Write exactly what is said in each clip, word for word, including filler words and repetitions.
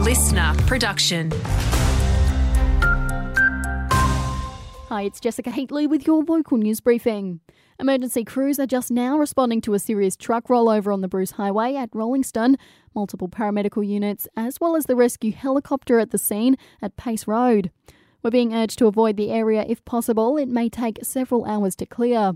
listener production. Hi, it's Jessica Heatley with your local news briefing. Emergency crews are just now responding to a serious truck rollover on the Bruce Highway at Rollingston. Multiple paramedical units, as well as the rescue helicopter at the scene at Pace Road. We're being urged to avoid the area if possible. It may take several hours to clear.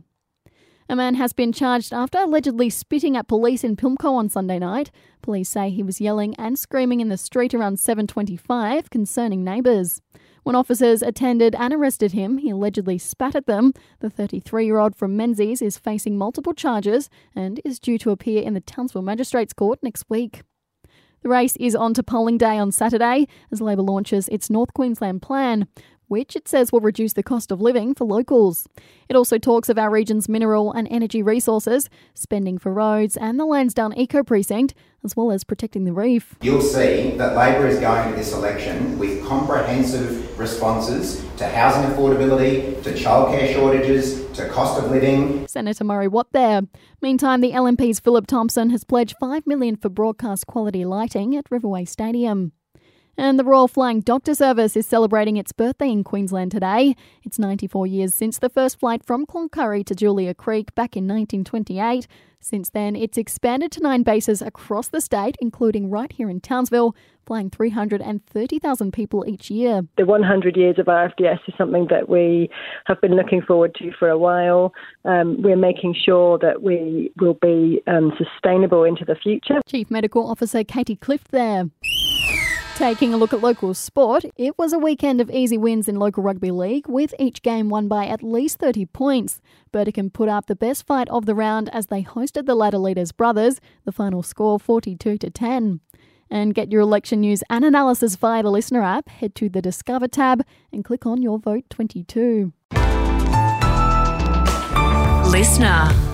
A man has been charged after allegedly spitting at police in Pimlico on Sunday night. Police say he was yelling and screaming in the street around seven twenty-five, concerning neighbours. When officers attended and arrested him, he allegedly spat at them. The thirty-three-year-old from Menzies is facing multiple charges and is due to appear in the Townsville Magistrates Court next week. The race is on to polling day on Saturday as Labor launches its North Queensland plan, which it says will reduce the cost of living for locals. It also talks of our region's mineral and energy resources, spending for roads and the Lansdowne Eco Precinct, as well as protecting the reef. You'll see that Labor is going to this election with comprehensive responses to housing affordability, to childcare shortages, to cost of living. Senator Murray Watt there. Meantime, the L N P's Philip Thompson has pledged five million dollars for broadcast quality lighting at Riverway Stadium. And the Royal Flying Doctor Service is celebrating its birthday in Queensland today. It's ninety-four years since the first flight from Cloncurry to Julia Creek back in nineteen twenty-eight. Since then, it's expanded to nine bases across the state, including right here in Townsville, flying three hundred thirty thousand people each year. The one hundred years of R F D S is something that we have been looking forward to for a while. Um, we're making sure that we will be um, sustainable into the future. Chief Medical Officer Katie Clift there. Taking a look at local sport, it was a weekend of easy wins in local rugby league, with each game won by at least thirty points. Burdekin put up the best fight of the round as they hosted the ladder leaders Brothers, the final score forty-two to ten. And get your election news and analysis via the Listener app. Head to the Discover tab and click on your Vote twenty-two. Listener.